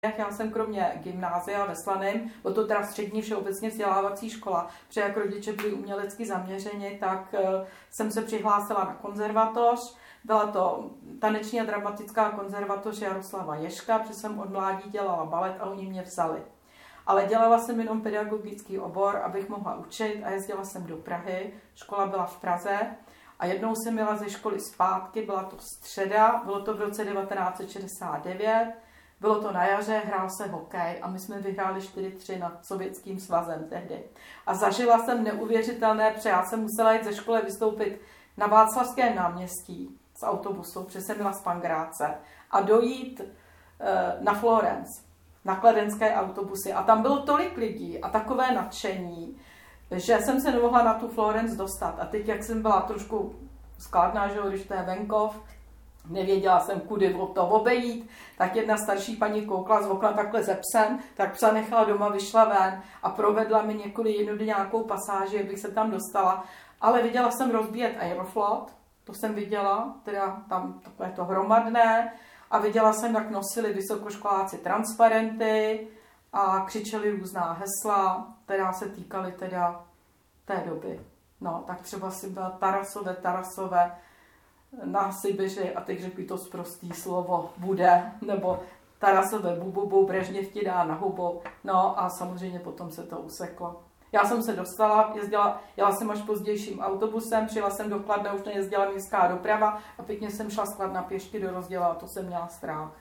Já jsem kromě gymnázia ve Slaném, bylo to teda střední všeobecně vzdělávací škola, protože jak rodiče byli umělecky zaměřeni, tak jsem se přihlásila na konzervatoř. Byla to taneční a dramatická konzervatoř Jaroslava Ježka, protože jsem od mládí dělala balet a oni mě vzali. Ale dělala jsem jenom pedagogický obor, abych mohla učit a jezdila jsem do Prahy. Škola byla v Praze a jednou jsem jela ze školy zpátky, byla to středa, bylo to v roce 1969. Bylo to na jaře, hrál se hokej a my jsme vyhráli 4-3 nad Sovětským svazem tehdy. A zažila jsem neuvěřitelné, protože já jsem musela jít ze školy vystoupit na Václavském náměstí z autobusu, protože jsem byla z Pangráce, a dojít na Florence, na kladenské autobusy. A tam bylo tolik lidí a takové nadšení, že jsem se nemohla na tu Florence dostat. A teď, jak jsem byla trošku skladná, že když to je venkov, nevěděla jsem, kudy to obejít, tak jedna starší paní koukla z okna takhle ze psem, tak psa nechala doma, vyšla ven a provedla mi několik jednody nějakou pasáži, abych se tam dostala. Ale viděla jsem rozbíjet Aeroflot, to jsem viděla, teda tam takové to hromadné, a viděla jsem, jak nosili vysokoškoláci transparenty a křičeli různá hesla, která se týkaly teda té doby. No, tak třeba si byla Tarasové, na Sibiři, a teď řekli to sprostý slovo bude, nebo Tarasové bububu, Brežněv ti dá na hubu, no a samozřejmě potom se to useklo. Já jsem se dostala, jela jsem až pozdějším autobusem, přijela jsem do Kladna, už nejezdila městská doprava a pěkně jsem šla z Kladna pěšky do Rozděla a to jsem měla strach.